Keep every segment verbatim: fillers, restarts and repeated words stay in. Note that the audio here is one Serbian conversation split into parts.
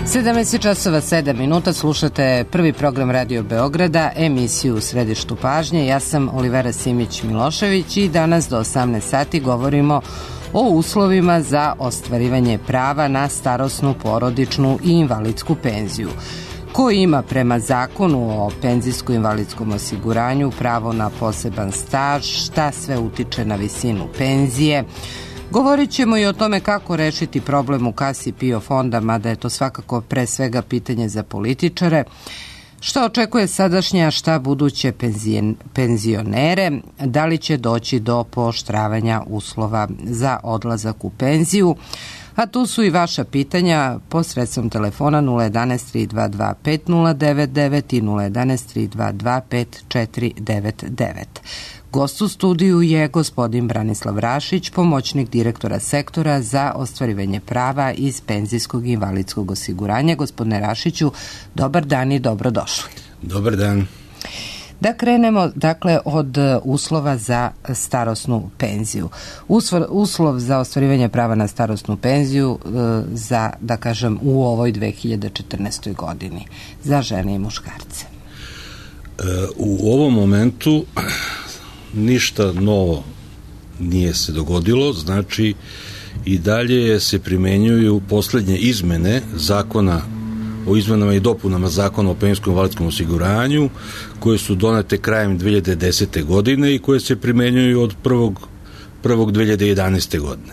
sedamnaest časova sedam minuta, slušate prvi program Radio Beograda, emisiju U središtu pažnje. Ja sam Olivera Simić-Milošević i danas do osamnaest sati govorimo o uslovima za ostvarivanje prava na starosnu, porodičnu i invalidsku penziju. Ko ima prema zakonu o penzijsko-invalidskom osiguranju pravo na poseban staž, šta sve utiče na visinu penzije. Govorit ćemo i o tome kako rešiti problem u kasi PIO fonda, mada je to svakako pre svega pitanje za političare. Šta očekuje sadašnja, šta buduće penzionere, da li će doći do pooštravanja uslova za odlazak u penziju, a tu su i vaša pitanja posredstvom telefona nula jedanaest tri dva dva pet nula devet devet i nula jedanaest tri dva dva pet četiri devet devet. Gost u studiju je gospodin Branislav Rašić, pomoćnik direktora sektora za ostvarivanje prava iz penzijskog i invalidskog osiguranja. Gospodine Rašiću, dobar dan i dobrodošli. Dobar dan. Da krenemo, dakle, od uslova za starosnu penziju. Uslov, uslov za ostvarivanje prava na starosnu penziju e, za, da kažem, u ovoj dve hiljade četrnaestoj godini za žene i muškarce. E, u ovom momentu ništa novo nije se dogodilo, znači i dalje se primenjuju poslednje izmene zakona o izmenama i dopunama zakona o penzijskom i invalidskom osiguranju, koje su donete krajem dve hiljade desete. godine i koje se primenjuju od prvog prvog dve hiljade jedanaeste. godine.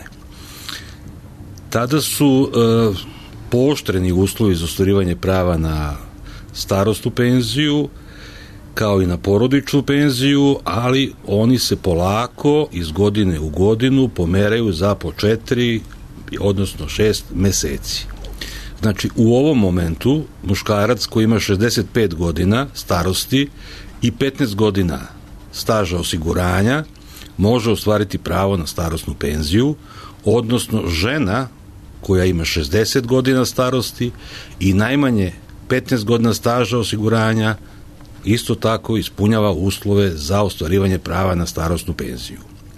Tada su e, pooštreni uslovi za ostvarivanje prava na starosnu penziju, kao i na porodičnu penziju, ali oni se polako iz godine u godinu pomeraju za po četiri, odnosno šest meseci. Znači, u ovom momentu muškarac koji ima šezdeset pet godina starosti i petnaest godina staža osiguranja može ostvariti pravo na starosnu penziju, odnosno žena koja ima šezdeset godina starosti i najmanje petnaest godina staža osiguranja isto tako ispunjava uslove za ostvarivanje prava na starosnu penziju.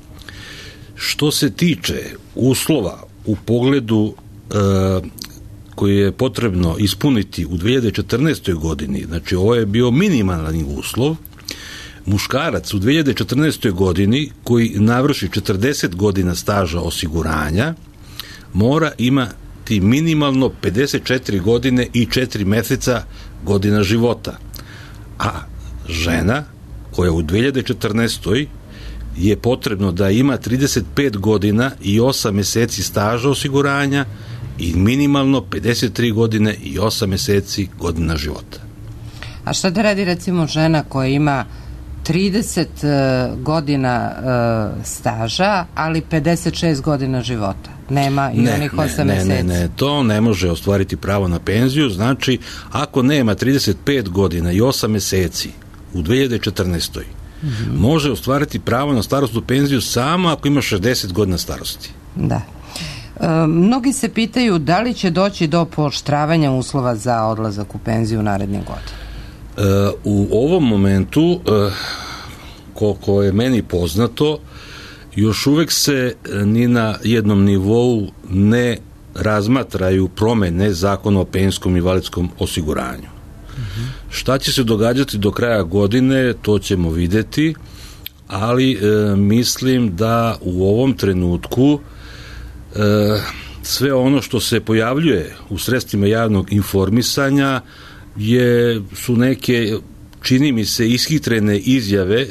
Što se tiče uslova u pogledu e, koji je potrebno ispuniti u dve hiljade četrnaestoj. godini, znači ovo je bio minimalni uslov, muškarac u dve hiljade četrnaestoj. godini koji navrši četrdeset godina staža osiguranja mora imati minimalno pedeset četiri godine i četiri meseca godina života. A žena koja u dve hiljade četrnaestoj. je potrebno da ima trideset pet godina i osam meseci staža osiguranja i minimalno pedeset tri godine i osam meseci godina života. A šta da radi recimo žena koja ima trideset godina staža, ali pedeset šest godina života? Nema i ne, onih osam ne, meseci. Ne, ne, to ne može ostvariti pravo na penziju. Znači, ako nema trideset pet godina i osam meseci u dve hiljade četrnaestoj. Mm-hmm. može ostvariti pravo na starosnu penziju samo ako ima šezdeset godina starosti. Da. E, mnogi se pitaju da li će doći do pooštravanja uslova za odlazak u penziju narednih godina. E, u ovom momentu, e, koliko je meni poznato, još uvek se ni na jednom nivou ne razmatraju promene zakona o penzijskom i invalidskom osiguranju. Mm-hmm. Šta će se događati do kraja godine, to ćemo videti, ali e, mislim da u ovom trenutku e, sve ono što se pojavljuje u sredstvima javnog informisanja je, su neke, čini mi se, ishitrene izjave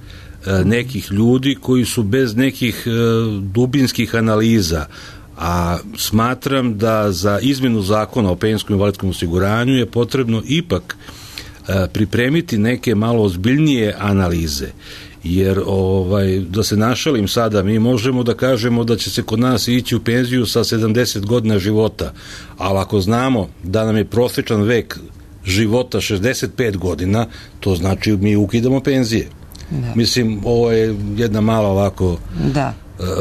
nekih ljudi koji su bez nekih e, dubinskih analiza, a smatram da za izmenu zakona o penzijskom i invalidskom osiguranju je potrebno ipak e, pripremiti neke malo ozbiljnije analize, jer ovaj, da se našalim sada, mi možemo da kažemo da će se kod nas ići u penziju sa sedamdeset godina života, ali ako znamo da nam je prosječan vek života šezdeset pet godina, to znači mi ukidamo penzije. Da. Mislim, ovo je jedna mala ovako da.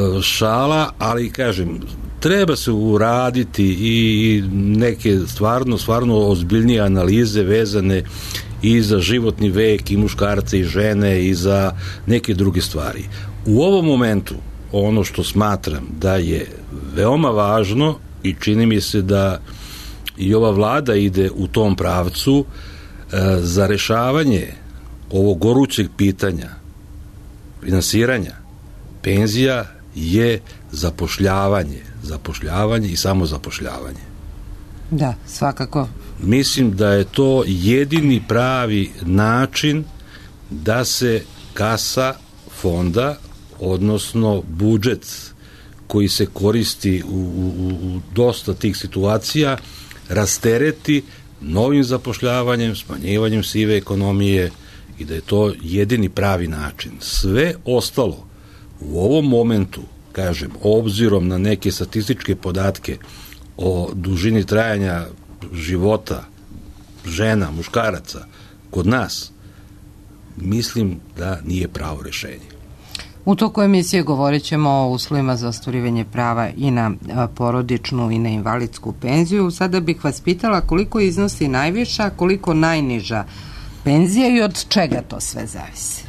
šala, ali kažem, treba se uraditi i neke stvarno, stvarno ozbiljnije analize vezane i za životni vek i muškarce i žene i za neke druge stvari. U ovom momentu ono što smatram da je veoma važno i čini mi se da i ova vlada ide u tom pravcu za rešavanje ovog gorućeg pitanja finansiranja penzija je zapošljavanje, zapošljavanje i samo zapošljavanje. Da, svakako. Mislim da je to jedini pravi način da se kasa fonda, odnosno budžet koji se koristi u, u, u dosta tih situacija, rastereti novim zapošljavanjem, smanjivanjem sive ekonomije i da je to jedini pravi način. Sve ostalo u ovom momentu, kažem, obzirom na neke statističke podatke o dužini trajanja života žena, muškaraca kod nas, mislim da nije pravo rešenje. U toku emisije govorit ćemo o uslovima za ostvarivanje prava i na porodičnu i na invalidsku penziju. Sada bih vas pitala koliko iznosi najviša, koliko najniža penzija i od čega to sve zavisi?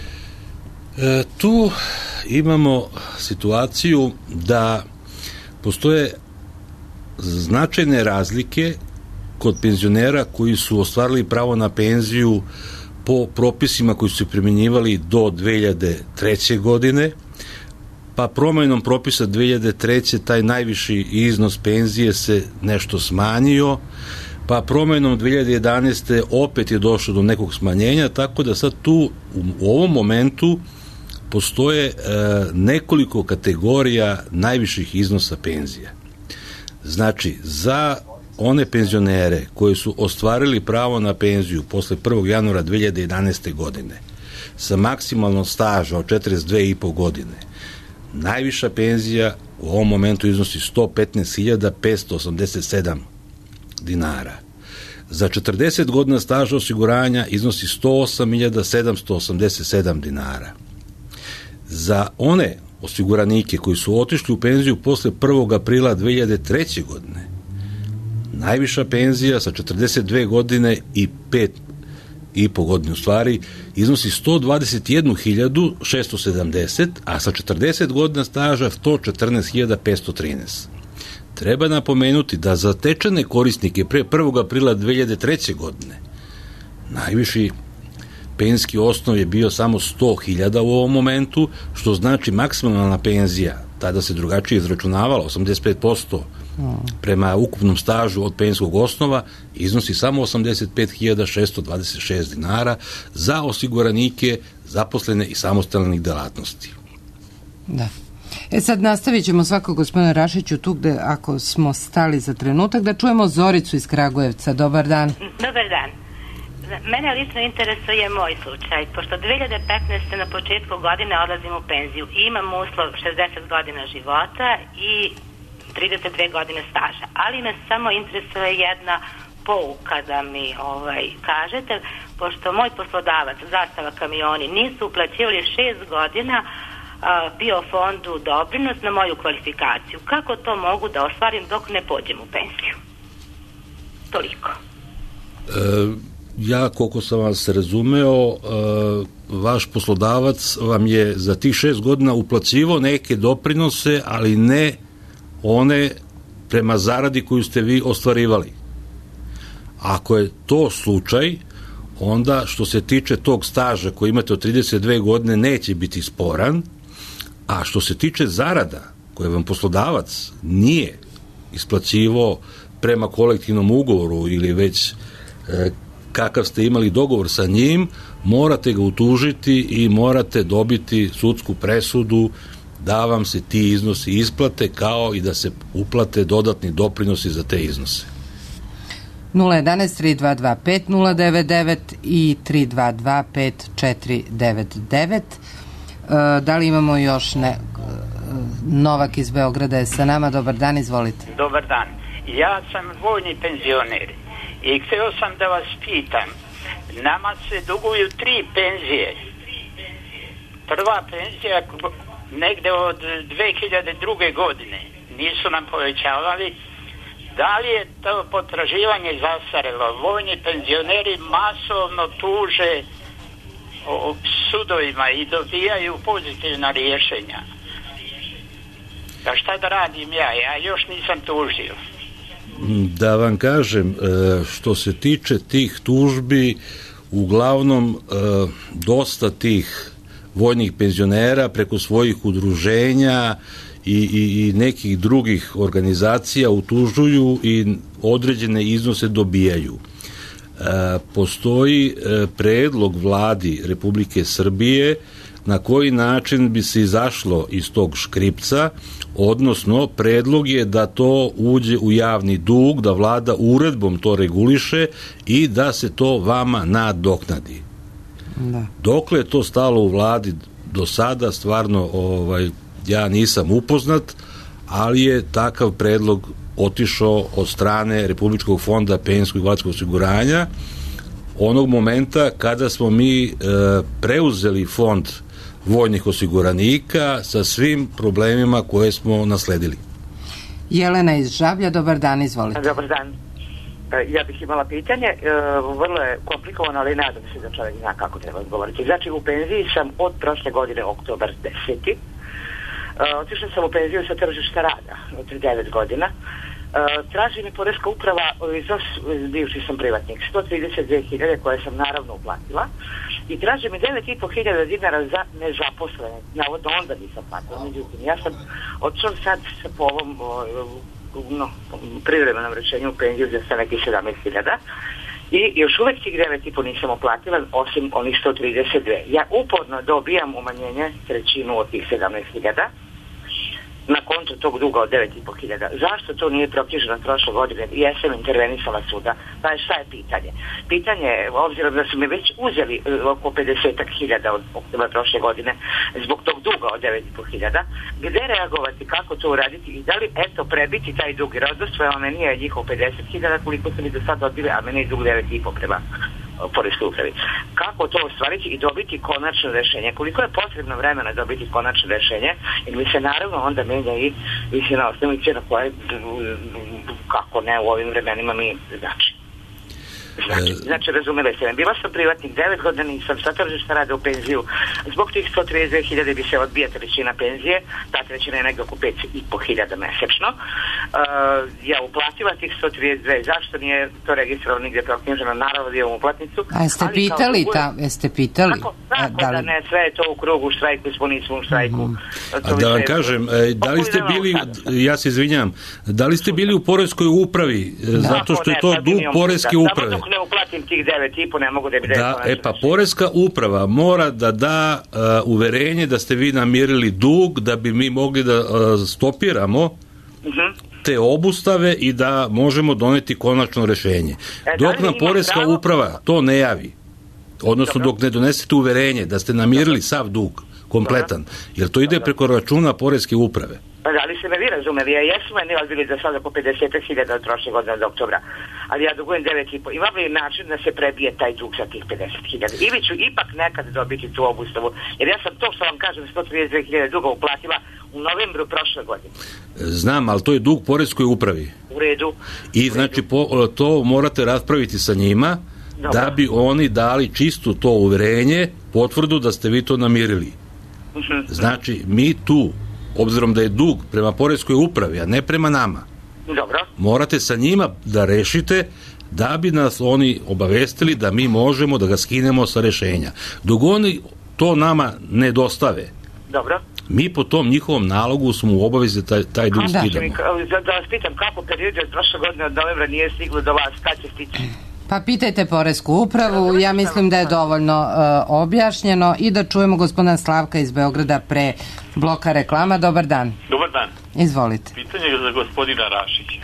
E, tu imamo situaciju da postoje značajne razlike kod penzionera koji su ostvarili pravo na penziju po propisima koji su se primjenjivali do dve hiljade treće. godine, pa promenom propisa dve hiljade treće. taj najviši iznos penzije se nešto smanjio, pa promenom dve hiljade jedanaeste. opet je došlo do nekog smanjenja, tako da sad tu u ovom momentu postoje e, nekoliko kategorija najviših iznosa penzija. Znači, za one penzionere koji su ostvarili pravo na penziju posle prvog januara dve hiljade jedanaeste. godine sa maksimalnom staža od četrdeset dve i po godine, najviša penzija u ovom momentu iznosi sto petnaest hiljada petsto osamdeset sedam dinara. Za četrdeset godina staža osiguranja iznosi sto osam hiljada sedamsto osamdeset sedam dinara. Za one osiguranike koji su otišli u penziju posle prvog aprila dve hiljade treće. godine, najviša penzija sa četrdeset dve godine i pet i po godine u stvari iznosi sto dvadeset jednu hiljadu šesto sedamdeset, a sa četrdeset godina staža sto četrnaest hiljada petsto trinaest. Treba napomenuti da za zatečene korisnike pre prvog aprila dve hiljade treće. godine najviši penzijski osnov je bio samo sto hiljada u ovom momentu, što znači maksimalna penzija, tada se drugačije izračunavala, osamdeset pet posto prema ukupnom stažu od penzijskog osnova, iznosi samo osamdeset pet hiljada šesto dvadeset šest dinara za osiguranike, zaposlene i samostalnih delatnosti. Da. E sad nastavit ćemo svako, gospodine Rašiću, tu gde ako smo stali za trenutak, da čujemo Zoricu iz Kragujevca. Dobar dan. Dobar dan. Mene lično interesuje moj slučaj, pošto dve hiljade petnaeste. na početku godine odlazim u penziju i imam uslov šezdeset godina života i trideset dve godine staža, ali me samo interesuje jedna pouka da mi ovaj, kažete, pošto moj poslodavac, Zastava kamioni, nisu uplaćivali šest godina a, bio fondu doprinos na moju kvalifikaciju. Kako to mogu da ostvarim dok ne pođem u penziju? Toliko. E... Ja, koliko sam vas razumeo, vaš poslodavac vam je za tih šest godina uplaćivao neke doprinose, ali ne one prema zaradi koju ste vi ostvarivali. Ako je to slučaj, onda što se tiče tog staža koji imate od trideset dve godine neće biti sporan, a što se tiče zarada koje vam poslodavac nije isplaćivao prema kolektivnom ugovoru ili već kakav ste imali dogovor sa njim, morate ga utužiti i morate dobiti sudsku presudu da vam se ti iznosi isplate, kao i da se uplate dodatni doprinosi za te iznose. nula jedan tri dva dva pet nula devet devet i tri dva dva pet četiri devet devet. Da li imamo još ne... Novak iz Beograda je sa nama. Dobar dan, izvolite. Dobar dan. Ja sam vojni penzioner i htio sam da vas pitam, nama se duguju tri penzije. Prva penzija negde od dve hiljade druge. godine nisu nam povećavali. Da li je to potraživanje zastarelo? Vojni penzioneri masovno tuže o sudovima i dobijaju pozitivna rješenja. Da šta da radim ja? Ja još nisam tužio. Da vam kažem, što se tiče tih tužbi, uglavnom dosta tih vojnih penzionera preko svojih udruženja i, i, i nekih drugih organizacija utužuju i određene iznose dobijaju. Postoji predlog vladi Republike Srbije na koji način bi se izašlo iz tog škripca, odnosno predlog je da to uđe u javni dug, da vlada uredbom to reguliše i da se to vama nadoknadi. Da. Dokle je to stalo u vladi do sada, stvarno ovaj, ja nisam upoznat, ali je takav predlog otišao od strane Republičkog fonda penzijskog i invalidskog osiguranja onog momenta kada smo mi e, preuzeli fond vojnih osiguranika sa svim problemima koje smo nasledili. Jelena iz Žablja, dobar dan, izvolite. Dobar dan. Ja bih imala pitanje, vrlo je komplikovano, ali nadam se da čovjek zna kako treba odgovoriti. Znači, u penziji sam od prošle godine, oktobar deseti. Otišla sam u penziju sa tržišta rada od devet godina. Traži mi poreska uprava, bivši sam privatnik, sto trideset dve hiljade koje sam naravno uplatila i traži mi devet i po hiljada dinara za nezaposlene. Navodno onda nisam platila, međutim, ja sam odšao sad po ovom no, privremenom rečenju u penziju za sa nekih sedamnaest hiljada i još uvek tih devet i po nisam uplatila, osim onih sto trideset dve. Ja uporno dobijam umanjenje trećinu od tih sedamnaest hiljada na konto tog duga od devet i po hiljada. Zašto to nije proknjiženo prošle godine? Jesam intervenisala suda. Pa je šta je pitanje? Pitanje je, obzirom da su mi već uzeli oko pedeset hiljada od oktobra prošle godine zbog tog duga od devet i po hiljada, gde reagovati, kako to uraditi i da li, eto, prebiti taj dug, jer odnosno meni je njihov pedeset hiljada koliko su mi do sad odbili, a meni je dug devet i po prema poreskoj upravi. Kako to ostvariti i dobiti konačno rešenje? Koliko je potrebno vremena dobiti konačno rešenje? Jer mi se naravno onda menja i visina osnovice na koje, kako ne, u ovim vremenima mi znači. Znači, znači razumeli ste me, bila sam privatnik devet godina, nisam sa tržišta rada u penziju, zbog tih sto trideset dve hiljade bi se odbija trećina penzije, ta trećina je negdje oko pet i po hiljada mesečno. Uh, ja uplatila tih sto trideset dve, zašto nije to registrovano nigde proknjiženo, naravno da imam uplatnicu. A jeste pitali, kao, ta, jeste pitali? Tako, tako da, li... da ne, sve je to u krugu, u štrajku smo, nismo u štrajku. Mm. A da vam kažem, da li ste bili, ja se izvinjam, da li ste bili u poreskoj upravi, da. Zato što je to dug poreske uprave? Ne uplatim tih devet i po, ne mogu da bi da, e pa poreska uprava mora da da uh, uverenje da ste vi namirili dug da bi mi mogli da uh, stopiramo uh-huh. te obustave i da možemo doneti konačno rešenje. E, dok nam poreska pravo? uprava to ne javi, odnosno Dobro. dok ne donesete uverenje da ste namirili Dobro. sav dug kompletan, Dobro. jer to ide Dobro. preko računa poreske uprave. Pa da li se me vi razumeli? Ja jesu meni odbili za sada oko pedeset hiljada od prošle godine od oktobra, ali ja dugujem devet i po. Imam li način da se prebije taj dug za tih pedeset hiljada? Ili ću ipak nekad dobiti tu obustavu? Jer ja sam to što vam kažem sto trideset dve hiljade duga uplatila u novembru prošle godine. Znam, ali to je dug poreskoj upravi. U redu. I znači po, to morate raspraviti sa njima Dobro. da bi oni dali čisto to uverenje, potvrdu da ste vi to namirili. Uh-huh. Znači, mi tu obzirom da je dug prema poreskoj upravi, a ne prema nama. Dobro. Morate sa njima da rešite da bi nas oni obavestili da mi možemo da ga skinemo sa rešenja. Dok oni to nama ne dostave, Dobro. mi po tom njihovom nalogu smo u obavezi taj, taj dug da. skidamo. Da, da vas pitam, kako period od prošle godine od novembra nije stiglo do vas, kad će stići? Pa pitajte poresku upravu, ja mislim da je dovoljno uh, objašnjeno i da čujemo gospodina Slavka iz Beograda pre bloka reklama. Dobar dan. Dobar dan. Izvolite. Pitanje je za gospodina Rašića.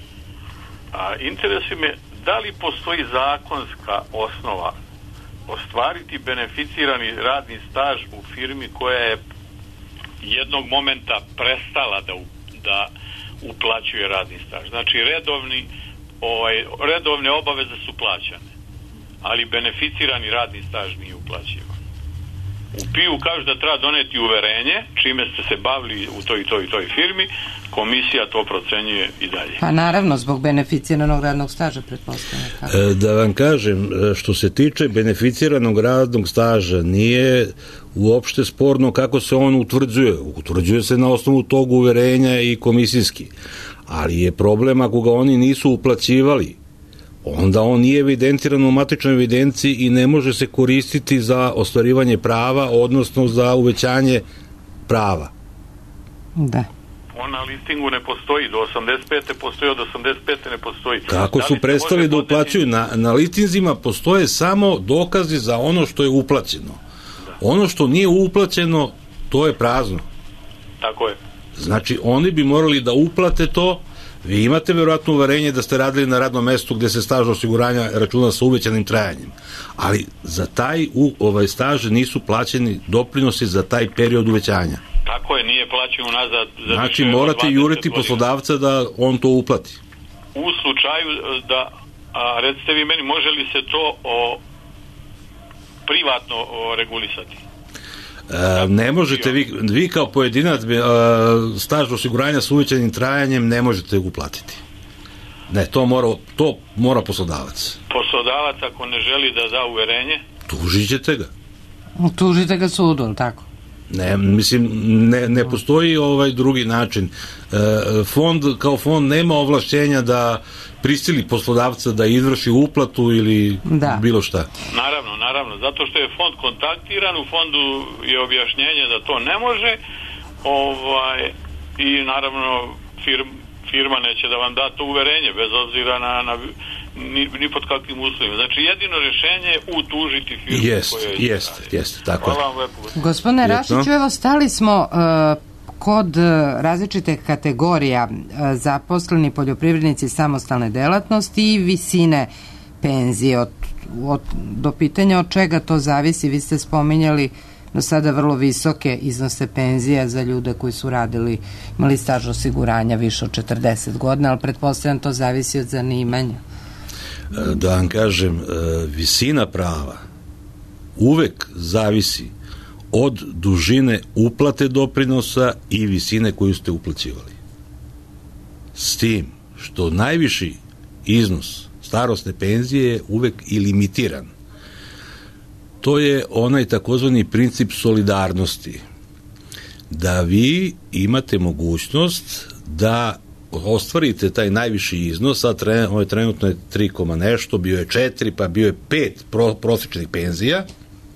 A, interesuje me, da li postoji zakonska osnova ostvariti beneficirani radni staž u firmi koja je jednog momenta prestala da, da uplaćuje radni staž. Znači, redovni Ovaj, redovne obaveze su plaćane, ali beneficirani radni staž nije uplaćivan. U P I U kažu da treba doneti uverenje čime ste se bavili u toj i toj i toj firmi, komisija to procenjuje i dalje. Pa naravno, zbog beneficiranog radnog staža, pretpostavljam. E, da vam kažem, što se tiče beneficiranog radnog staža, nije uopšte sporno kako se on utvrđuje. Utvrđuje se na osnovu tog uverenja i komisijski. ali je problem ako ga oni nisu uplaćivali, onda on nije evidentiran u matičnoj evidenciji i ne može se koristiti za ostvarivanje prava, odnosno za uvećanje prava. Da. On na listingu ne postoji, do osamdeset pete postoji, od osamdeset pete ne postoji. Kako su prestali da uplaćuju? Na, na listinzima postoje samo dokazi za ono što je uplaćeno. Da. Ono što nije uplaćeno, to je prazno. Tako je. Znači, oni bi morali da uplate to. Vi imate verovatno uverenje da ste radili na radnom mestu gde se staž osiguranja računa sa uvećanim trajanjem, ali za taj u, ovaj staž nisu plaćeni doprinosi za taj period uvećanja. Tako je, nije plaćeno nazad. Za znači, morate juriti poslodavca da on to uplati. U slučaju da, a, recite vi meni, može li se to o, privatno o, regulisati? E, ne možete, vi, vi kao pojedinac e, staž osiguranja s uvećanim trajanjem ne možete uplatiti. Ne, to mora, to mora poslodavac. Poslodavac ako ne želi da da uverenje? Tužit ćete ga. Tužite ga sudu, tako? Ne, mislim, ne, ne postoji ovaj drugi način. E, fond, kao fond nema ovlašćenja da prisili poslodavca da izvrši uplatu ili da. Bilo šta. Naravno, naravno, zato što je fond kontaktiran, u fondu je objašnjenje da to ne može, ovaj, i naravno firma, firma neće da vam da to uverenje, bez obzira na, na ni, ni pod kakvim uslovima. Znači, jedino rješenje je utužiti firmu. Jest, koja je jest, jest, tako je. Hvala vam lepo. Gospodine Rašiću, evo stali smo uh, kod različite kategorija zaposleni poljoprivrednici samostalne delatnosti i visine penzije. Od, od, do pitanja od čega to zavisi, vi ste spominjali do sada vrlo visoke iznose penzija za ljude koji su radili, imali staž osiguranja više od četrdeset godina, ali pretpostavljam to zavisi od zanimanja. Da vam kažem, visina prava uvek zavisi od dužine uplate doprinosa i visine koju ste uplaćivali. S tim što najviši iznos starosne penzije je uvek i limitiran. To je onaj takozvani princip solidarnosti. Da vi imate mogućnost da ostvarite taj najviši iznos, a tre, ovo je trenutno je tri, nešto, bio je četiri, pa bio je pet pro, prosječnih penzija,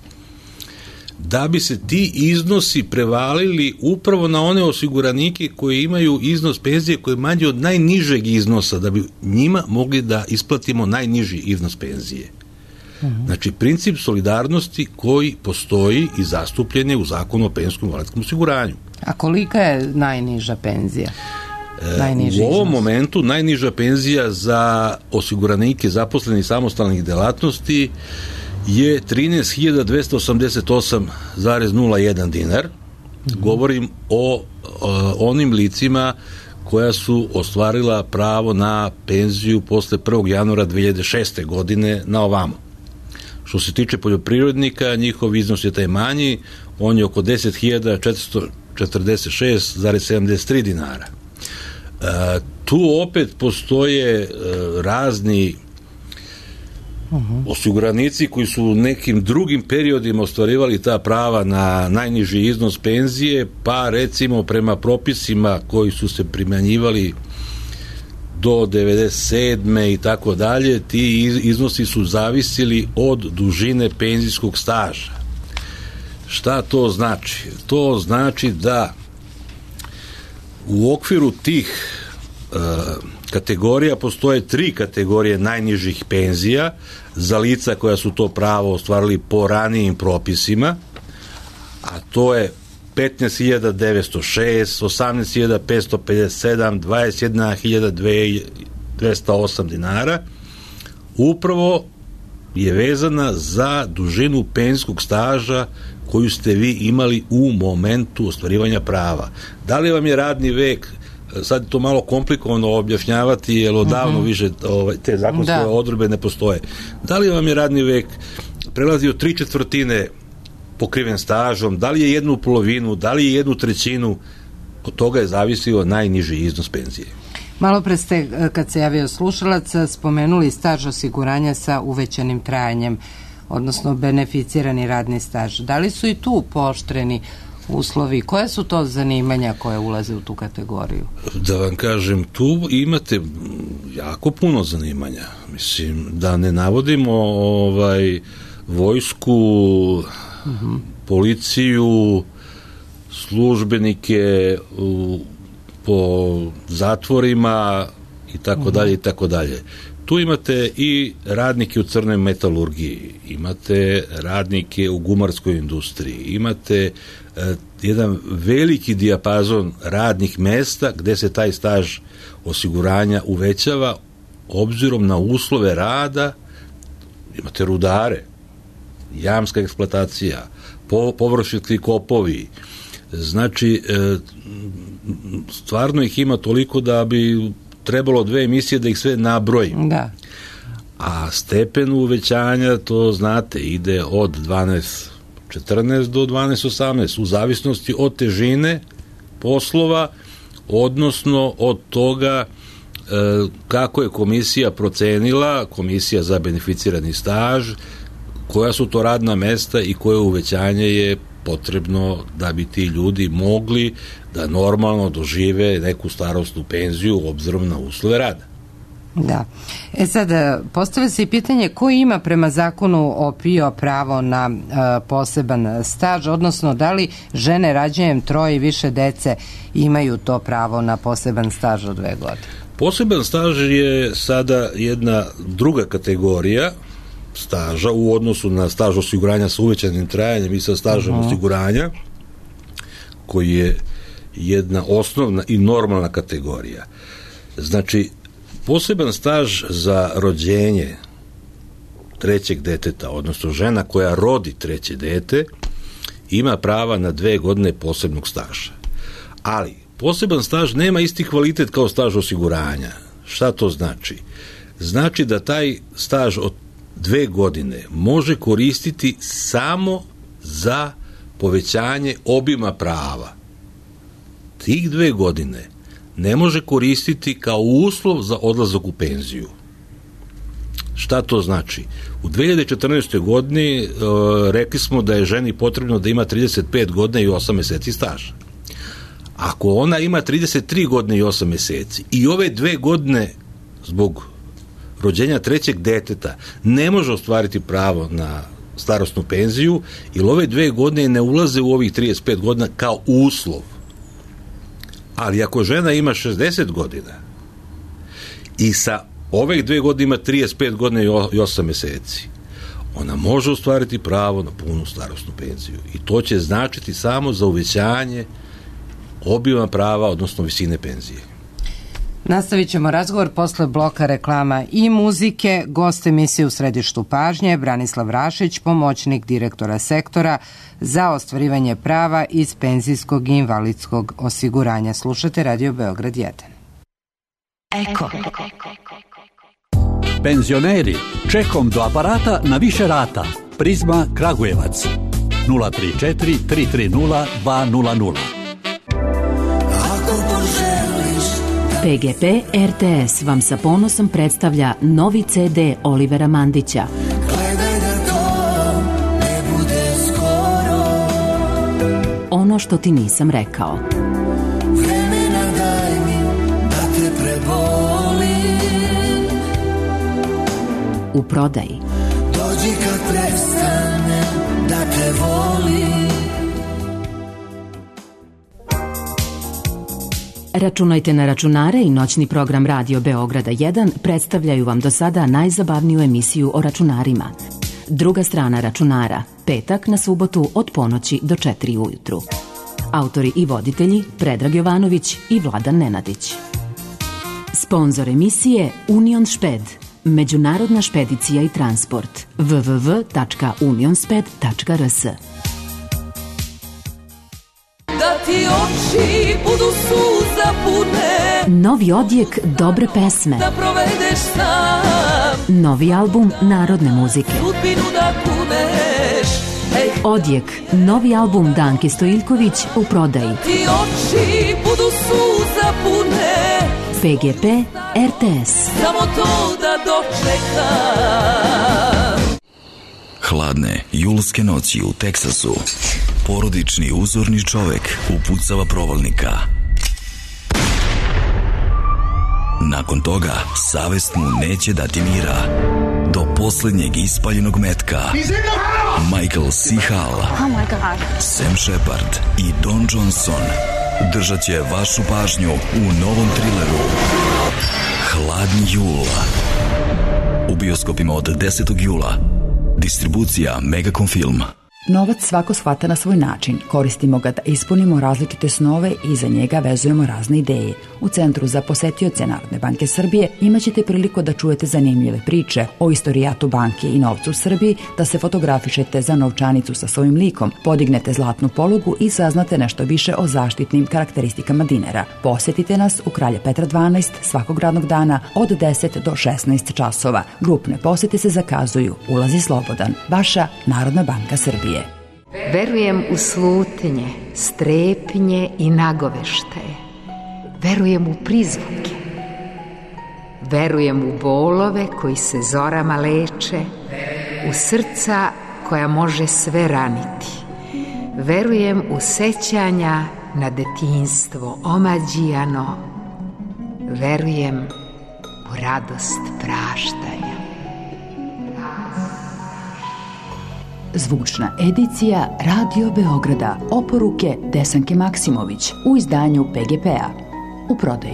da bi se ti iznosi prevalili upravo na one osiguranike koji imaju iznos penzije koji je manji od najnižeg iznosa, da bi njima mogli da isplatimo najniži iznos penzije. Uh-huh. Znači, princip solidarnosti koji postoji i zastupljen je u zakonu o penzijskom i invalidskom osiguranju. A kolika je najniža penzija? U ovom momentu najniža penzija za osiguranike zaposlenih samostalnih delatnosti je trinaest hiljada dvesta osamdeset osam zarez nula jedan dinar. Mm-hmm. Govorim o, o onim licima koja su ostvarila pravo na penziju posle prvog januara dve hiljade šeste. godine na ovamo. Što se tiče poljoprivrednika, njihov iznos je taj manji, on je oko deset hiljada četiristo četrdeset šest zarez sedamdeset tri dinara. E, tu opet postoje e, razni uh-huh. osiguranici koji su u nekim drugim periodima ostvarivali ta prava na najniži iznos penzije, pa recimo prema propisima koji su se primenjivali do devedeset sedme i tako dalje, ti iznosi su zavisili od dužine penzijskog staža. Šta to znači? To znači da u okviru tih e, kategorija postoje tri kategorije najnižih penzija za lica koja su to pravo ostvarili po ranijim propisima, a to je petnaest hiljada devetsto šest, osamnaest hiljada petsto pedeset sedam, dvadeset jedna hiljada dvesta osam dinara. Upravo je vezana za dužinu penzijskog staža koju ste vi imali u momentu ostvarivanja prava. Da li vam je radni vek, sad je to malo komplikovano objašnjavati, jer odavno uh-huh. više ovaj, te zakonske da. odredbe ne postoje. Da li vam je radni vek prelazio tri četvrtine pokriven stažom, da li je jednu polovinu, da li je jednu trećinu, od toga je zavisio najniži iznos penzije. Malo pre ste, kad se javio slušalac, spomenuli staž osiguranja sa uvećanim trajanjem, odnosno beneficirani radni staž. Da li su i tu pooštreni uslovi. Koje su to zanimanja koje ulaze u tu kategoriju? Da vam kažem, tu imate jako puno zanimanja. Mislim, da ne navodimo ovaj, vojsku, uh-huh. policiju, službenike u, po zatvorima i tako dalje i tako dalje. Tu imate i radnike u crnoj metalurgiji, imate radnike u gumarskoj industriji, imate eh, jedan veliki dijapazon radnih mesta gde se taj staž osiguranja uvećava obzirom na uslove rada. Imate rudare, jamska eksploatacija, po, površinski kopovi. Znači, eh, stvarno ih ima toliko da bi trebalo dve emisije da ih sve nabrojim. Da. A stepen uvećanja, to znate, ide od dvanaest četrnaest do dvanaest osamnaest, u zavisnosti od težine poslova, odnosno od toga e, kako je komisija procenila, komisija za beneficirani staž, koja su to radna mesta i koje uvećanje je potrebno da bi ti ljudi mogli da normalno dožive neku starosnu penziju obzirom na uslove rada. Da. E sad, postavlja se i pitanje ko ima prema zakonu o P I O pravo na uh, poseban staž, odnosno da li žene rađanjem troje i više dece imaju to pravo na poseban staž od dve godine? Poseban staž je sada jedna druga kategorija staža u odnosu na staž osiguranja sa uvećanim trajanjem i sa stažom uh-huh. osiguranja, koji je jedna osnovna i normalna kategorija. Znači, poseban staž za rođenje trećeg deteta, odnosno žena koja rodi treće dete, ima prava na dve godine posebnog staža. Ali, poseban staž nema isti kvalitet kao staž osiguranja. Šta to znači? Znači da taj staž od dve godine može koristiti samo za povećanje obima prava. Tih dve godine ne može koristiti kao uslov za odlazak u penziju. Šta to znači? U dve hiljade četrnaestoj godini e, rekli smo da je ženi potrebno da ima trideset pet godina i osam meseci staža. Ako ona ima trideset tri godine i osam meseci i ove dve godine zbog rođenja trećeg deteta ne može ostvariti pravo na starosnu penziju, jer ove dve godine ne ulaze u ovih trideset pet godina kao uslov. Ali ako žena ima šezdeset godina i sa ove dve godine ima trideset pet godina i osam meseci, ona može ostvariti pravo na punu starosnu penziju. I to će značiti samo za uvećanje obima prava, odnosno visine penzije. Nastavit ćemo razgovor posle bloka reklama i muzike. Gost emisije u središtu pažnje Branislav Rašić, pomoćnik direktora sektora za ostvarivanje prava iz penzijskog i invalidskog osiguranja. Slušate Radio Beograd jedan. Eko. Penzioneri, čekom do aparata na više rata. Prizma Kragujevac nula tri četiri tri tri nula dva nula nula. P G P R T S vam sa ponosom predstavlja novi C D Olivera Mandića. Gledaj da to ne bude skoro. Ono što ti nisam rekao. Vremena daj mi da te prebolim. U prodaji. Dođi kad prestane da te volim. Računajte na računare i noćni program Radio Beograda jedan predstavljaju vam do sada najzabavniju emisiju o računarima. Druga strana računara, petak na subotu od ponoći do četiri ujutru. Autori i voditelji Predrag Jovanović i Vladan Nenadić. Sponzor emisije Union Šped, međunarodna špedicija i transport. w w w tačka unionsped tačka r s. Da ti oči budu suza pune. Novi odjek dobre pesme. Da provedeš sam. Novi album narodne muzike. Sudbinu da kuneš. Ej. Odjek, novi album Danke Stojiljković u prodaji. Ti oči budu suza pune. P G P R T S. Samo to da dočekam. Hladne julske noći u Teksasu porodični uzorni čovek upucava provalnika. Nakon toga, savest mu neće dati mira. Do poslednjeg ispaljenog metka. Michael C. Hall, oh my God. Sam Shepard i Don Johnson držat će vašu pažnju u novom trileru Hladni jul. U bioskopima od desetog jula. Distribucija Megacom Film. Novac svako shvata na svoj način. Koristimo ga da ispunimo različite snove i za njega vezujemo razne ideje. U Centru za posetioce Narodne banke Srbije imaćete priliku da čujete zanimljive priče o istorijatu banke i novcu u Srbiji, da se fotografišete za novčanicu sa svojim likom, podignete zlatnu polugu i saznate nešto više o zaštitnim karakteristikama dinara. Posetite nas u Kralja Petra dvanaest svakog radnog dana od deset do šesnaest časova. Grupne posete se zakazuju. Ulaz je slobodan. Vaša Narodna banka Srbije. Verujem u slutnje, strepnje i nagoveštaje. Verujem u prizvuke. Verujem u bolove koji se zorama leče, u srca koja može sve raniti. Verujem u sećanja na detinjstvo omađijano. Verujem u radost praštanja. Zvučna edicija Radio Beograda. Oporuke Desanke Maksimović u izdanju P G P-a. U prodaji.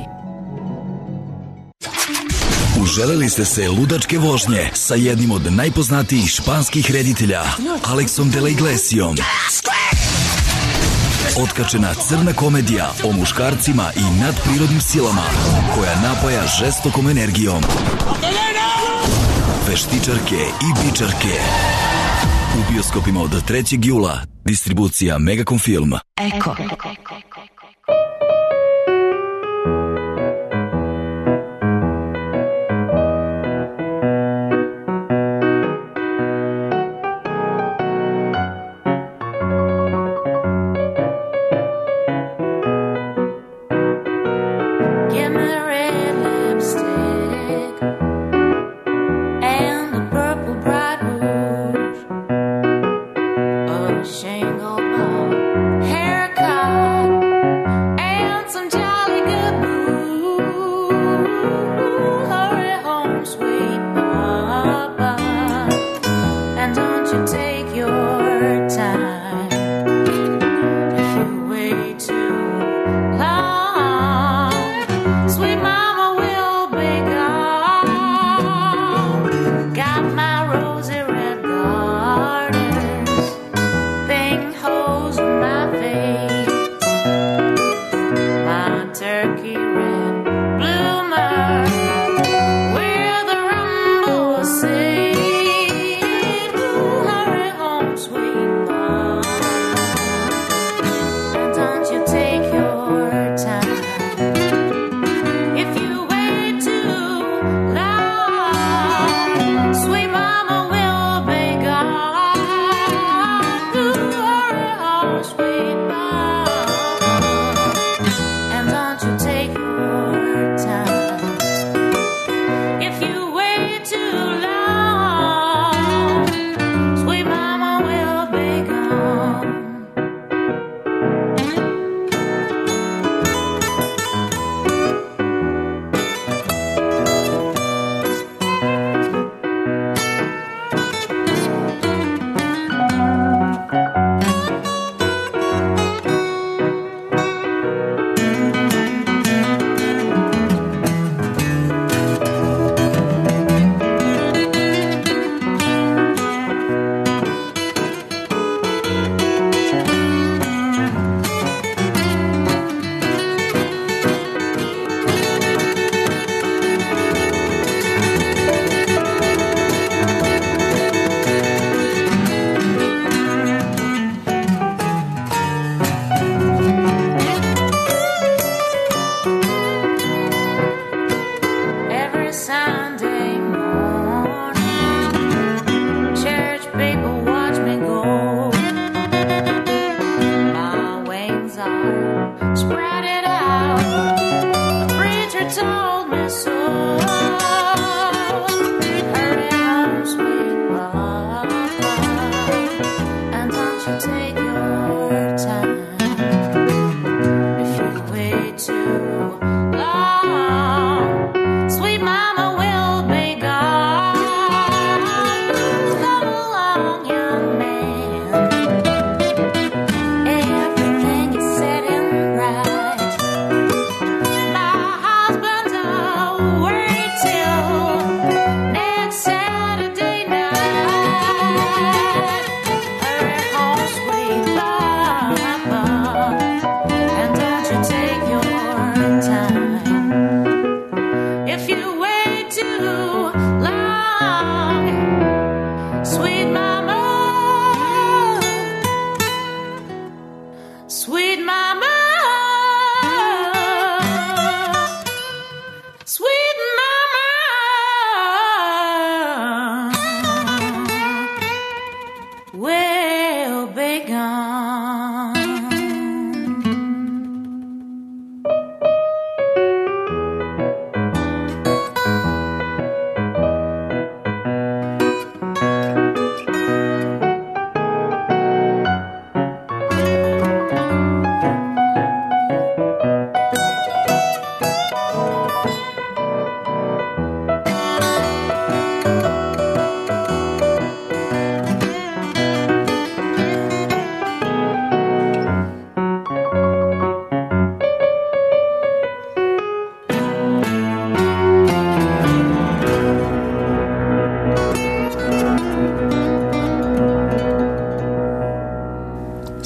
Uželeli ste se ludačke vožnje sa jednim od najpoznatijih španskih reditelja, Alexom de la Iglesiom. Otkačena crna komedija o muškarcima i nadprirodnim silama koja napaja žestokom energijom. Veštičarke i bičarke. U bioskopima od trećeg jula. Distribucija Megacom Film. Eko. Shingle ball haircut.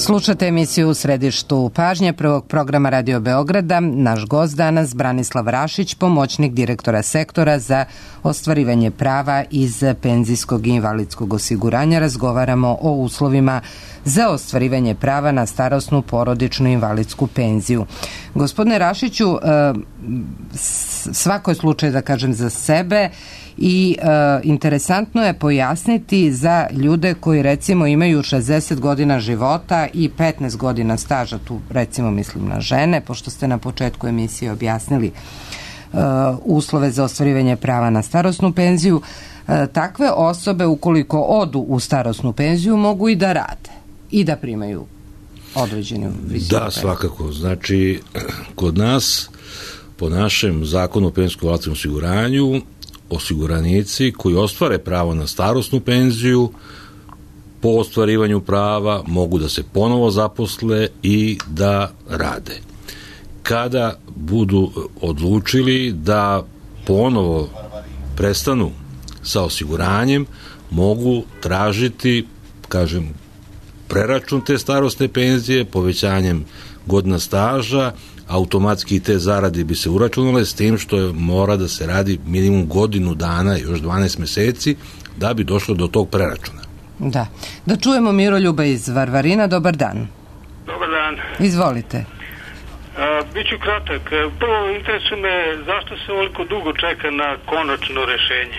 Slušate emisiju U središtu pažnje prvog programa Radio Beograda. Naš gost danas Branislav Rašić, pomoćnik direktora sektora za ostvarivanje prava iz penzijskog i invalidskog osiguranja. Razgovaramo o uslovima za ostvarivanje prava na starosnu, porodičnu i invalidsku penziju. Gospodine Rašiću, svako je slučaj, da kažem, za sebe i e, interesantno je pojasniti za ljude koji recimo imaju šezdeset godina života i petnaest godina staža, tu recimo mislim na žene, pošto ste na početku emisije objasnili e, uslove za ostvarivanje prava na starosnu penziju. E, takve osobe, ukoliko odu u starosnu penziju, mogu i da rade i da primaju određenu visinu. Da, svakako. Znači, kod nas, po našem zakonu o penzijskom i invalidskom osiguranju, osiguranici koji ostvare pravo na starosnu penziju po ostvarivanju prava mogu da se ponovo zaposle i da rade. Kada budu odlučili da ponovo prestanu sa osiguranjem, mogu tražiti, kažem, preračun te starosne penzije, povećanjem godina staža, automatski te zarade bi se uračunale, s tim što je mora da se radi minimum godinu dana, još dvanaest meseci, da bi došlo do tog preračuna. Da. Da čujemo Miroljuba iz Varvarina. Dobar dan. Dobar dan. Izvolite. A, biću kratak. Prvo, interesuje me zašto se ovoliko dugo čeka na konačno rešenje.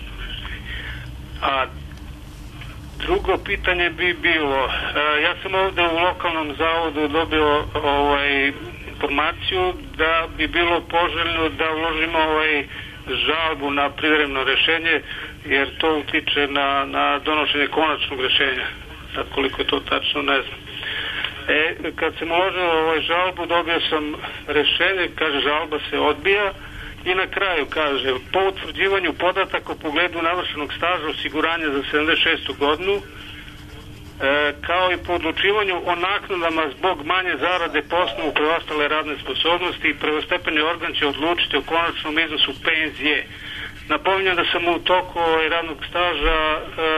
A drugo pitanje bi bilo, a, ja sam ovde u lokalnom zavodu dobio ovaj informaciju da bi bilo poželjno da uložimo ovaj žalbu na privremeno rešenje, jer to utiče na, na donošenje konačnog rešenja. Sad koliko je to tačno, ne znam. E, kad sam uložio ovaj žalbu, dobio sam rešenje, kaže žalba se odbija i na kraju kaže po utvrđivanju podataka u pogledu navršenog staža osiguranja za sedamdeset šestu godinu, E, kao i po odlučivanju o naknadama zbog manje zarade po osnovu preostale radne sposobnosti i prvostepeni organ će odlučiti o konačnom iznosu penzije. Napominjem da sam u toku radnog staža e,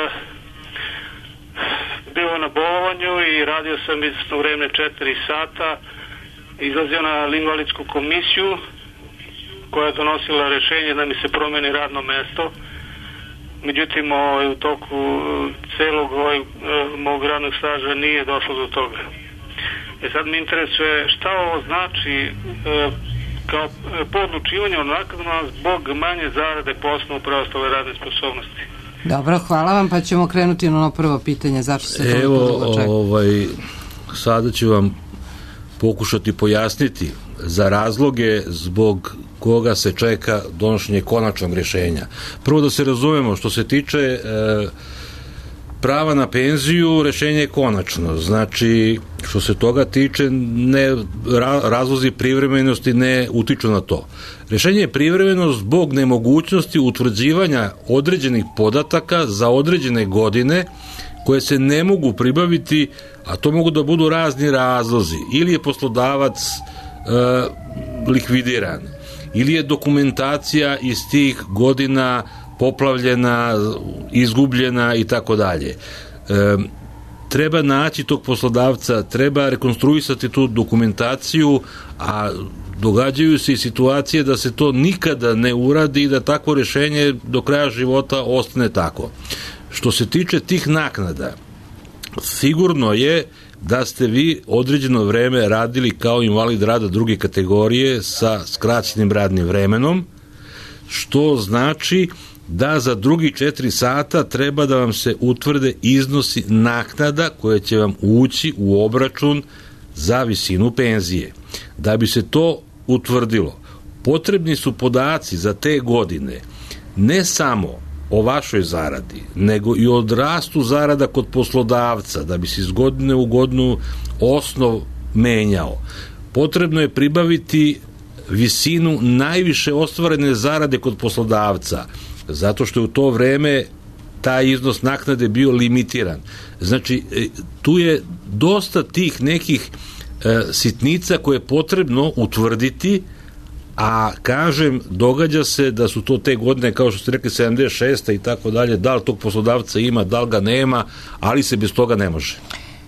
bio na bolovanju i radio sam izvesno vreme četiri sata, izlazio na invalidsku komisiju koja je donosila rešenje da mi se promeni radno mesto. Međutim, ovaj, u toku celog ovaj, mog radnog staža nije došlo do toga. E sad mi interesuje šta ovo znači e, kao po odlučivanju o naknadama zbog manje zarade po osnovu preostale radne sposobnosti. Dobro, hvala vam, pa ćemo krenuti na ono prvo pitanje, zašto se to Evo, dugo čeka? ovaj, sada ću vam pokušati pojasniti za razloge zbog koga se čeka donošenje konačnog rješenja. Prvo da se razumemo, što se tiče e, prava na penziju, rješenje je konačno. Znači, što se toga tiče, ne, ra, razlozi privremenosti ne utiču na to. Rješenje je privremeno zbog nemogućnosti utvrđivanja određenih podataka za određene godine koje se ne mogu pribaviti, a to mogu da budu razni razlozi. Ili je poslodavac e, likvidiran, ili je dokumentacija iz tih godina poplavljena, izgubljena i tako dalje. Treba naći tog poslodavca, treba rekonstruisati tu dokumentaciju, a događaju se i situacije da se to nikada ne uradi i da takvo rješenje do kraja života ostane tako. Što se tiče tih naknada, sigurno je da ste vi određeno vreme radili kao invalid rada druge kategorije sa skraćenim radnim vremenom, što znači da za drugi četiri sata treba da vam se utvrde iznosi naknada koje će vam ući u obračun za visinu penzije. Da bi se to utvrdilo, potrebni su podaci za te godine, ne samo o vašoj zaradi, nego i o rastu zarada kod poslodavca, da bi se iz godine u godinu osnov menjao. Potrebno je pribaviti visinu najviše ostvarene zarade kod poslodavca, zato što je u to vreme taj iznos naknade bio limitiran. Znači, tu je dosta tih nekih e, sitnica koje je potrebno utvrditi, a kažem, događa se da su to te godine, kao što ste rekli, sedamdeset šesta i tako dalje, da li tog poslodavca ima, da li ga nema, ali se bez toga ne može.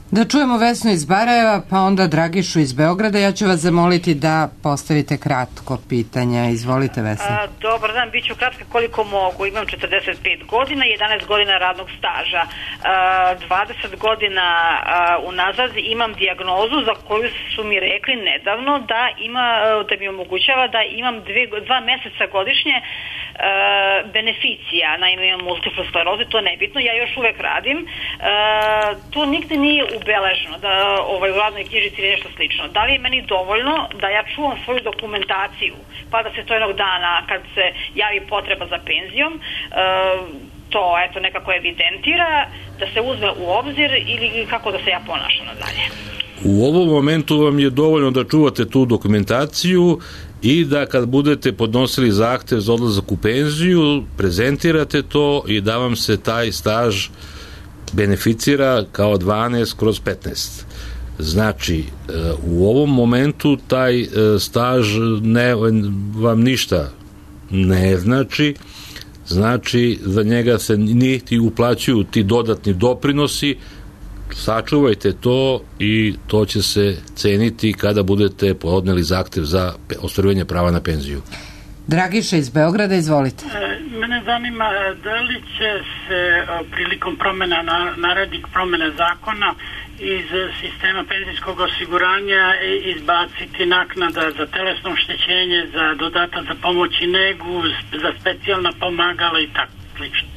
Da čujemo Vesnu iz Barajeva, pa onda Dragišu iz Beograda. Ja ću vas zamoliti da postavite kratko pitanja. Izvolite, Vesna. A, dobar dan, bit ću kratka koliko mogu. Imam četrdeset pet godina i jedanaest godina radnog staža. A, dvadeset godina a, unazad imam dijagnozu za koju su mi rekli nedavno da ima, da mi omogućava da imam dve, dva meseca godišnje a, beneficija. Naime, imam multiplu sklerozu, to je nebitno, ja još uvek radim. A, to nigde nije ubeleženo da ovaj, u radnoj knjižici ili nešto slično. Da li je meni dovoljno da ja čuvam svoju dokumentaciju, pa da se to jednog dana kad se javi potreba za penzijom, e, to eto nekako evidentira, da se uzme u obzir ili kako da se ja ponašam nadalje? U ovom momentu vam je dovoljno da čuvate tu dokumentaciju i da kad budete podnosili zahtev za odlazak u penziju, prezentirate to i da vam se taj staž beneficira kao dvanaest kroz petnaest. Znači, u ovom momentu taj staž ne, vam ništa ne znači, znači za njega se niti uplaćuju ti dodatni doprinosi, sačuvajte to i to će se ceniti kada budete podneli zahtev za ostvarivanje prava na penziju. Dragiša iz Beograda, izvolite. Mene zanima da li će se prilikom promena, narednih promene zakona iz sistema penzijskog osiguranja izbaciti naknada za telesno oštećenje, za dodatak za pomoć i negu, za specijalna pomagala i tako slično.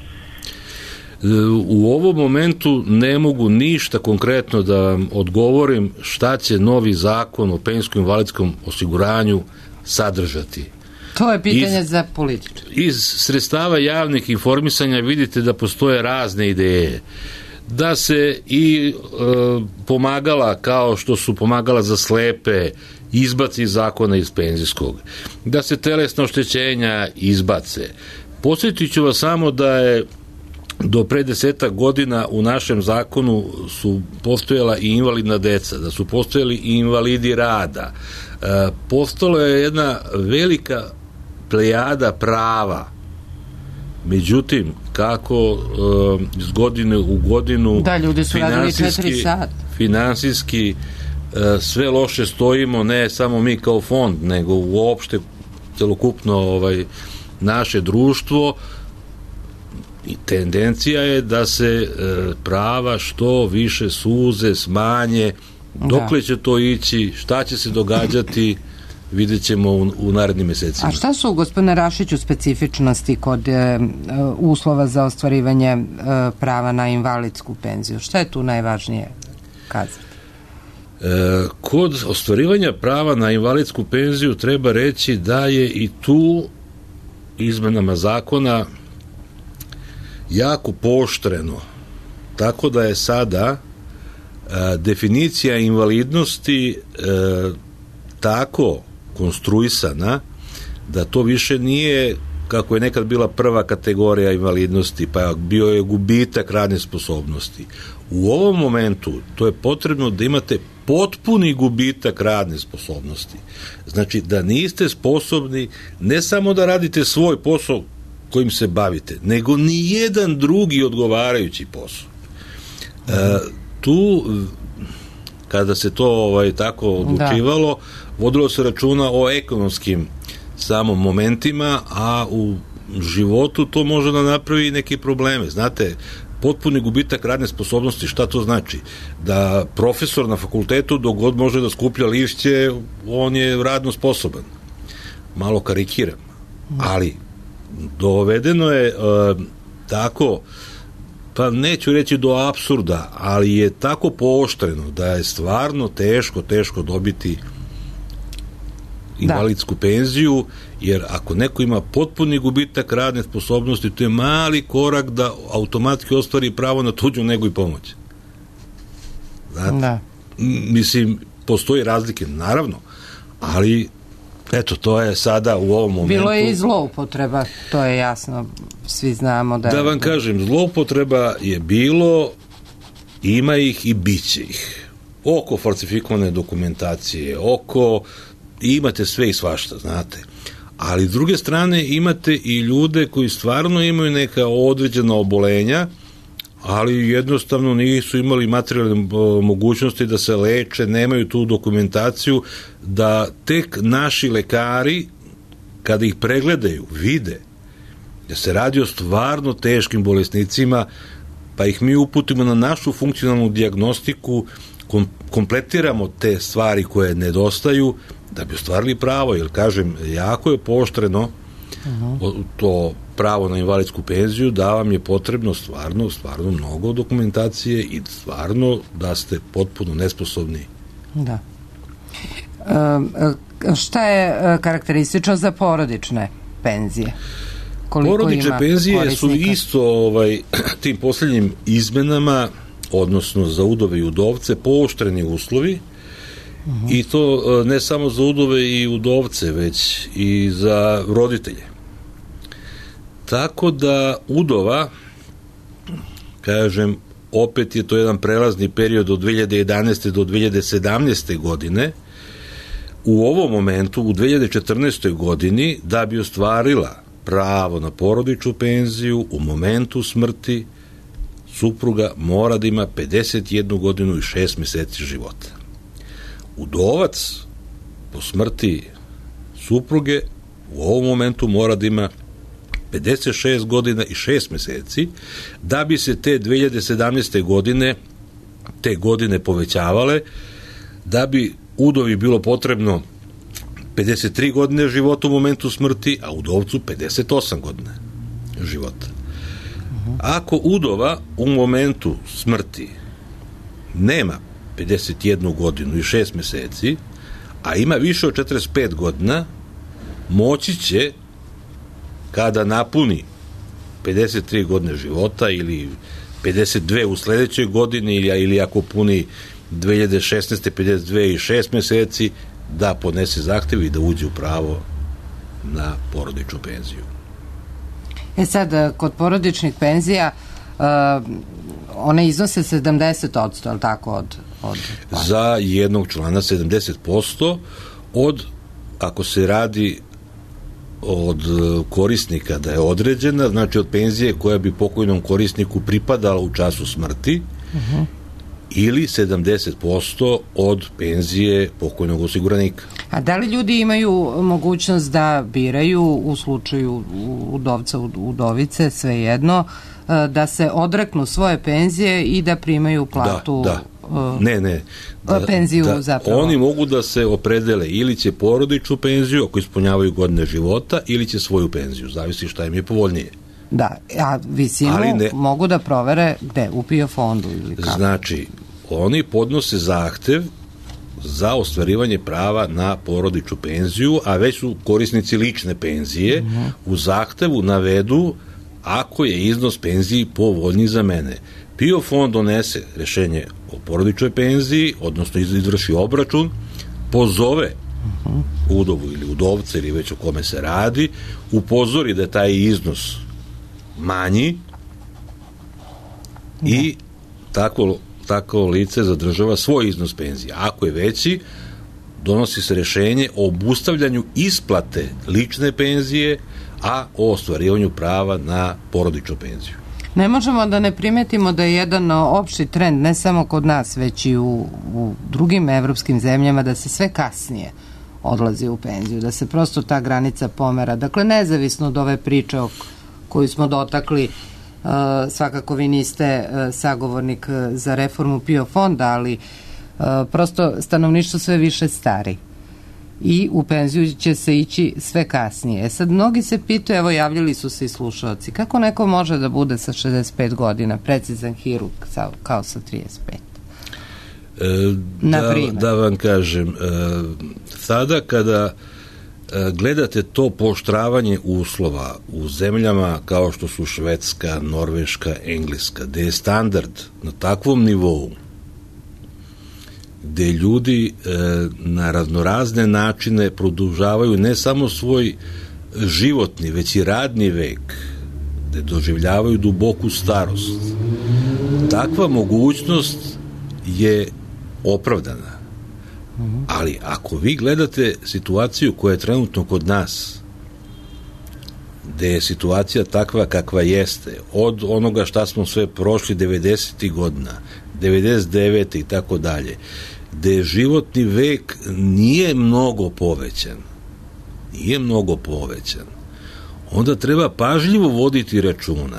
U ovom momentu ne mogu ništa konkretno da vam odgovorim šta će novi zakon o penzijskom invalidskom osiguranju sadržati. To je pitanje iz, za političare. Iz sredstava javnih informisanja vidite da postoje razne ideje. Da se i e, pomagala, kao što su pomagala za slepe, izbaci zakona iz penzijskog. Da se telesna oštećenja izbace. Podsjetit ću vas samo da je do pre desetak godina u našem zakonu su postojala i invalidna deca, da su postojali i invalidi rada. E, postojala je jedna velika plejada prava. Međutim, kako e, iz godine u godinu da, ljudi su radili četiri sata. Finansijski e, sve loše stojimo, ne samo mi kao fond, nego uopšte celokupno ovaj, naše društvo, i tendencija je da se e, prava što više suze, smanje. Dokle da. će to ići, šta će se događati, vidjet ćemo u, u narednim mesecima. A šta su, gospodine Rašiću, specifičnosti kod e, uslova za ostvarivanje e, prava na invalidsku penziju? Šta je tu najvažnije kazati? E, kod ostvarivanja prava na invalidsku penziju treba reći da je i tu izmenama zakona jako pooštreno, tako da je sada a, definicija invalidnosti a, tako konstruisana da to više nije kako je nekad bila prva kategorija invalidnosti, pa bio je gubitak radne sposobnosti. U ovom momentu to je potrebno da imate potpuni gubitak radne sposobnosti. Znači da niste sposobni ne samo da radite svoj posao kojim se bavite, nego ni jedan drugi odgovarajući posao. E, tu, kada se to ovaj, tako odlučivalo, da. vodilo se računa o ekonomskim samo momentima, a u životu to može da napravi neke probleme. Znate, potpuni gubitak radne sposobnosti, šta to znači? Da profesor na fakultetu dok god može da skuplja lišće, on je radno sposoban. Malo karikiram. Ali dovedeno je uh, tako, pa neću reći do apsurda, ali je tako pooštreno da je stvarno teško, teško dobiti invalidsku da. penziju, jer ako neko ima potpuni gubitak radne sposobnosti, to je mali korak da automatski ostvari pravo na tuđu negu i pomoć. Znate? Da. Mislim, postoji razlike, naravno, ali eto, to je sada u ovom momentu. Bilo je i zloupotreba, to je jasno, svi znamo da... Da vam kažem, zloupotreba je bilo, ima ih i bit će ih. Oko falsifikovane dokumentacije, oko... imate sve i svašta, znate. Ali s druge strane imate i ljude koji stvarno imaju neka određena obolenja, ali jednostavno nisu imali materijalne mogućnosti da se leče, nemaju tu dokumentaciju, da tek naši lekari, kada ih pregledaju, vide da se radi o stvarno teškim bolesnicima, pa ih mi uputimo na našu funkcionalnu dijagnostiku, kom, kompletiramo te stvari koje nedostaju, da bi ostvarili pravo, jer kažem, jako je pooštreno uh-huh. to pravo na invalidsku penziju, da vam je potrebno stvarno, stvarno mnogo dokumentacije i stvarno da ste potpuno nesposobni. Da. E, šta je karakteristično za porodične penzije? Koliko porodične penzije korisnika? Su isto ovaj, tim posljednjim izmenama, odnosno za udove i udovce, pooštreni uslovi. Uh-huh. I to ne samo za udove i udovce, već i za roditelje. Tako da udova, kažem, opet je to jedan prelazni period od dve hiljade jedanaeste do dve hiljade sedamnaeste godine. U ovom momentu, u dve hiljade četrnaestoj godini, da bi ostvarila pravo na porodičnu penziju, u momentu smrti supruga mora da ima pedeset jednu godinu i šest meseci života. Udovac po smrti supruge u ovom momentu mora da ima pedeset šest godina i šest meseci, da bi se te dve hiljade sedamnaeste godine te godine povećavale, da bi udovi bilo potrebno pedeset tri godine života u momentu smrti, a udovcu pedeset osam godina života. Ako udova u momentu smrti nema pedeset jednu godinu i šest meseci, a ima više od četrdeset pet godina, moći će, kada napuni pedeset tri godine života ili pedeset dve u sledećoj godini ili, ili ako puni dve hiljade šesnaeste pedeset dve i šest meseci, da podnese zahtev i da uđe u pravo na porodičnu penziju. E sad, kod porodičnih penzija uh, one iznose sedamdeset posto, ali tako, od, od... Za jednog člana sedamdeset posto od, ako se radi od korisnika da je određena, znači od penzije koja bi pokojnom korisniku pripadala u času smrti, uh-huh. ili sedamdeset posto od penzije pokojnog osiguranika. A da li ljudi imaju mogućnost da biraju u slučaju udovca, udovice, svejedno, da se odreknu svoje penzije i da primaju platu? Da, da. Ne, ne. Da, penziju da, zapravo. Oni mogu da se opredele ili će porodičnu penziju ako ispunjavaju godine života ili će svoju penziju, zavisi šta im je povoljnije. Da, a visinu ne, mogu da provere gde? U PIO fondu ili kako? Znači, oni podnose zahtev za ostvarivanje prava na porodičnu penziju, a već su korisnici lične penzije, uh-huh. u zahtevu navedu ako je iznos penziji povoljniji za mene. PIO fond donese rešenje o porodičnoj penziji, odnosno izvrši obračun, pozove uh-huh. udovu ili udovce ili već o kome se radi, upozori da je taj iznos manji uh-huh. i tako tako lice zadržava svoj iznos penzije. Ako je veći, donosi se rešenje o obustavljanju isplate lične penzije, a o ostvarivanju prava na porodičnu penziju. Ne možemo da ne primetimo da je jedan opšti trend, ne samo kod nas, već i u, u drugim evropskim zemljama, da se sve kasnije odlazi u penziju, da se prosto ta granica pomera. Dakle, nezavisno od ove priče o koju smo dotakli, Uh, svakako vi niste uh, sagovornik uh, za reformu PIO fonda, ali uh, prosto stanovništvo sve više stari i u penziju će se ići sve kasnije. E sad, mnogi se pitaju, evo javljali su se i slušalci, kako neko može da bude sa šezdeset pet godina precizan hirurg sa, kao sa trideset pet? E, da, da vam kažem, e, sada kada gledate to pooštravanje uslova u zemljama kao što su Švedska, Norveška, Engleska, gde je standard na takvom nivou, gde ljudi e, na raznorazne načine produžavaju ne samo svoj životni, već i radni vek, gde doživljavaju duboku starost. Takva mogućnost je opravdana. Ali ako vi gledate situaciju koja je trenutno kod nas, gde je situacija takva kakva jeste, od onoga šta smo sve prošli devedesetih godina, devedeset devete i tako dalje, gde životni vek nije mnogo povećan, nije mnogo povećan, onda treba pažljivo voditi računa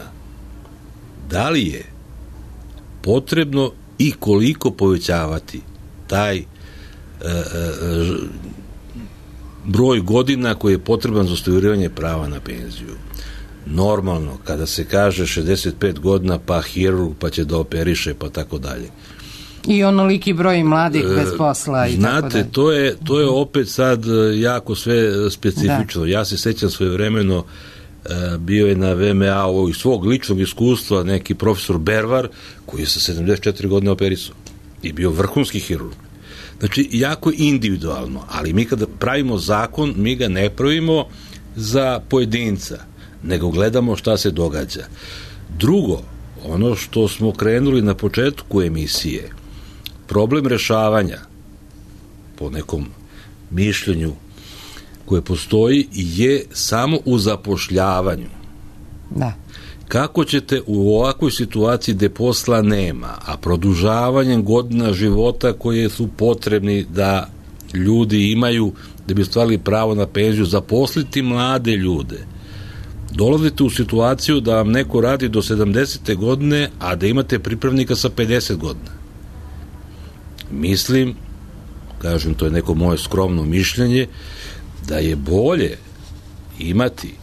da li je potrebno i koliko povećavati taj e, e, broj godina koji je potreban za ostvarivanje prava na penziju. Normalno, kada se kaže šezdeset pet godina, pa hirurg, pa će da operiše, pa tako dalje. I onoliki broj mladih bez posla i znate, tako dalje. to je, to je opet sad jako sve specifično. Da. Ja se sećam svojevremeno, bio je na V M A ovog svog ličnog iskustva neki profesor Bervar, koji je sa sedamdeset četiri godine operisao i bio vrhunski hirurg. Znači, jako individualno, ali mi kada pravimo zakon, mi ga ne pravimo za pojedinca, nego gledamo šta se događa. Drugo, ono što smo krenuli na početku emisije, problem rešavanja, po nekom mišljenju koje postoji, je samo u zapošljavanju. Da. Kako ćete u ovakvoj situaciji gde posla nema, a produžavanjem godina života koje su potrebni da ljudi imaju da bi ostvarili pravo na penziju, zaposliti mlade ljude, dolazite u situaciju da vam neko radi do sedamdesete godine, a da imate pripravnika sa pedeset godina. Mislim, kažem, to je neko moje skromno mišljenje, da je bolje imati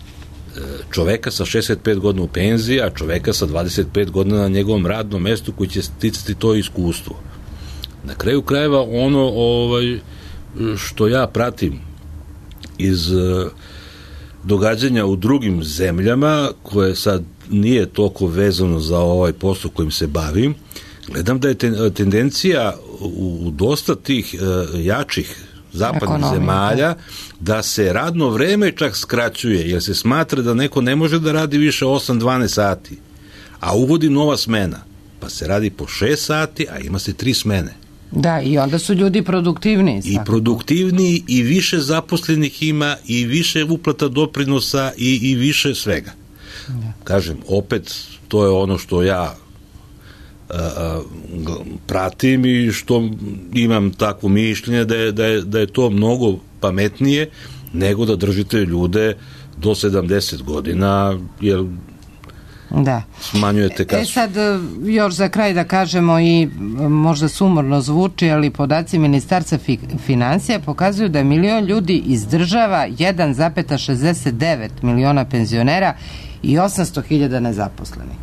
čoveka sa šezdeset pet godina u penziji, a čoveka sa dvadeset pet godina na njegovom radnom mestu koji će sticati to iskustvo. Na kraju krajeva ono ovaj, što ja pratim iz događanja u drugim zemljama, koje sad nije toliko vezano za ovaj posao kojim se bavim, gledam da je tendencija u dosta tih jačih zapadnih Ekonomika. zemalja da se radno vreme čak skraćuje, jer se smatra da neko ne može da radi više osam do dvanaest sati, a uvodi nova smena, pa se radi po šest sati, a ima se tri smene. Da, i onda su ljudi produktivniji. I produktivniji, i više zaposlenih ima, i više uplata doprinosa, i, i više svega. Da. Kažem, opet, to je ono što ja a, a, pratim i što imam takvo mišljenje da je, da je, da je to mnogo pametnije nego da držite ljude do sedamdeset godina, jer da. smanjujete kasu. E sad, još za kraj da kažemo, i možda sumorno zvuči, ali podaci Ministarstva financija pokazuju da milion ljudi izdržava jedan zarez šezdeset devet miliona penzionera i osamsto hiljada nezaposlenih.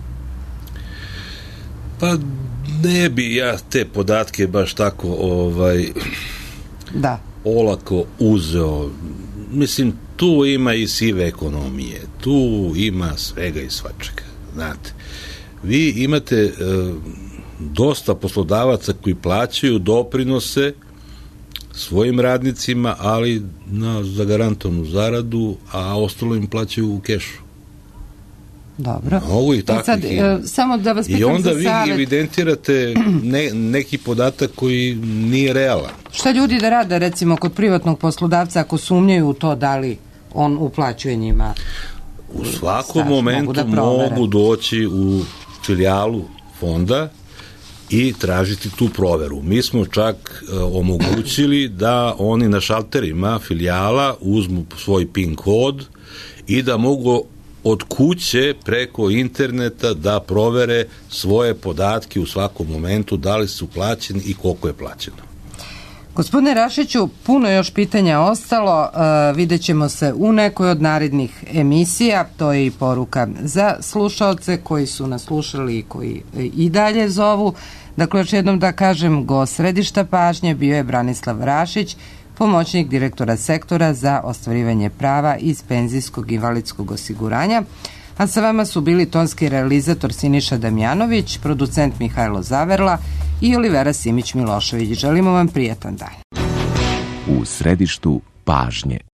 Pa ne bi ja te podatke baš tako ovaj da. olako uzeo. Mislim, tu ima i sive ekonomije, tu ima svega i svačega. Znate, vi imate e, dosta poslodavaca koji plaćaju doprinose svojim radnicima, ali na zagarantovanu zaradu, a ostalo im plaćaju u kešu. Dobro. Mogu i takvih sad, ima. Samo da vas pitam I onda za vi savjet. evidentirate ne, neki podatak koji nije realan. Šta ljudi da rade, recimo, kod privatnog poslodavca ako sumnjaju u to da li on uplaćuje njima? U svakom staž, momentu mogu, da mogu doći u filijalu fonda i tražiti tu proveru. Mi smo čak e, omogućili da oni na šalterima filijala uzmu svoj PIN kod i da mogu od kuće preko interneta da provere svoje podatke u svakom momentu, da li su plaćeni i koliko je plaćeno. Gospodine Rašiću, puno još pitanja ostalo, uh, vidjet ćemo se u nekoj od narednih emisija, to je i poruka za slušaoce koji su nas slušali i koji i dalje zovu. Dakle, još jednom da kažem, gost središta pažnje bio je Branislav Rašić, pomoćnik direktora sektora za ostvarivanje prava iz penzijskog i invalidskog osiguranja, a sa vama su bili tonski realizator Siniša Damjanović, producent Mihajlo Zaverla i Olivera Simić Milošević. Želimo vam prijatan dan. U središtu pažnje.